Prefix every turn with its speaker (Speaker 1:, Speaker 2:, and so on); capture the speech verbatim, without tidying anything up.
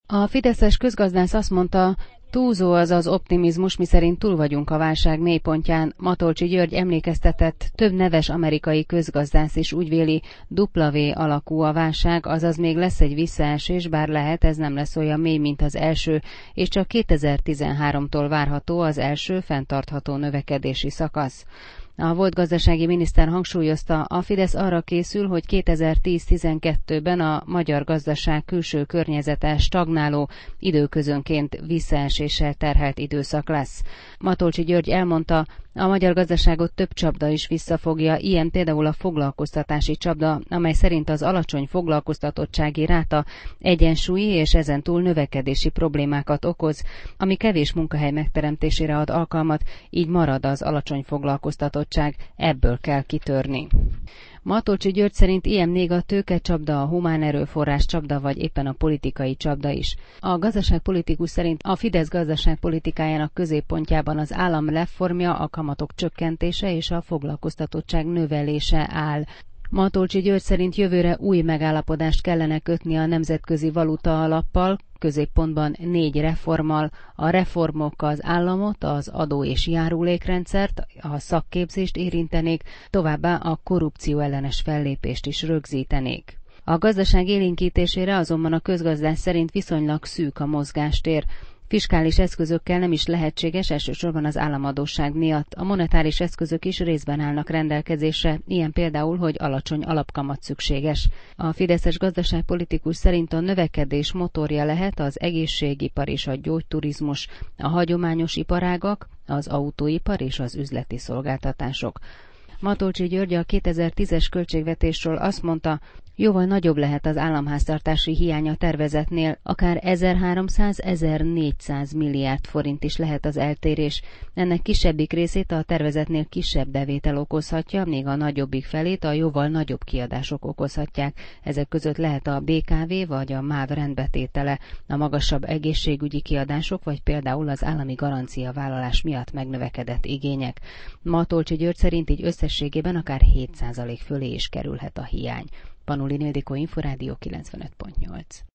Speaker 1: A fideszes közgazdász azt mondta, túlzó az az optimizmus, miszerint túl vagyunk a válság mélypontján. Matolcsy György emlékeztetett, több neves amerikai közgazdász is úgy véli, dupla V alakú a válság, azaz még lesz egy visszaesés, bár lehet ez nem lesz olyan mély, mint az első, és csak kétezer-tizenháromtól várható az első fenntartható növekedési szakasz. A volt gazdasági miniszter hangsúlyozta, a Fidesz arra készül, hogy kétezer-tíz-tizenkettőben a magyar gazdaság külső környezete stagnáló, időközönként visszaeséssel terhelt időszak lesz. Matolcsy György elmondta, a magyar gazdaságot több csapda is visszafogja, ilyen például a foglalkoztatási csapda, amely szerint az alacsony foglalkoztatottsági ráta egyensúlyi és ezentúl növekedési problémákat okoz, ami kevés munkahely megteremtésére ad alkalmat, így marad az alacsony foglalkoztatottság, ebből kell kitörni. Matolcsy György szerint ilyen még a tőkecsapda, a humán erőforrás csapda, vagy éppen a politikai csapda is. A gazdaságpolitikus szerint a Fidesz gazdaságpolitikájának középpontjában az állam reformja, a kamatok csökkentése és a foglalkoztatottság növelése áll. Matolcsy György szerint jövőre új megállapodást kellene kötni a Nemzetközi Valuta Alappal, középpontban négy reformmal, a reformok az államot, az adó- és járulékrendszert, a szakképzést érintenék, továbbá a korrupció ellenes fellépést is rögzítenék. A gazdaság élénkítésére azonban a közgazdász szerint viszonylag szűk a mozgástér. Fiskális eszközökkel nem is lehetséges, elsősorban az államadósság miatt. A monetáris eszközök is részben állnak rendelkezésre, ilyen például, hogy alacsony alapkamat szükséges. A fideszes gazdaságpolitikus szerint a növekedés motorja lehet az egészségipar és a gyógyturizmus, a hagyományos iparágak, az autóipar és az üzleti szolgáltatások. Matolcsy György a kétezer-tízes költségvetésről azt mondta, jóval nagyobb lehet az államháztartási hiány a tervezetnél, akár ezerháromszáz-ezernégyszáz milliárd forint is lehet az eltérés. Ennek kisebbik részét a tervezetnél kisebb bevétel okozhatja, még a nagyobbik felét a jóval nagyobb kiadások okozhatják. Ezek között lehet a bé ká vé vagy a MÁV rendbetétele, a magasabb egészségügyi kiadások, vagy például az állami garanciavállalás miatt megnövekedett igények. Matolcsy György szerint így összességében akár hét százalék fölé is kerülhet a hiány. Panulin Ildikó, Inforádió kilencvenöt pont nyolc.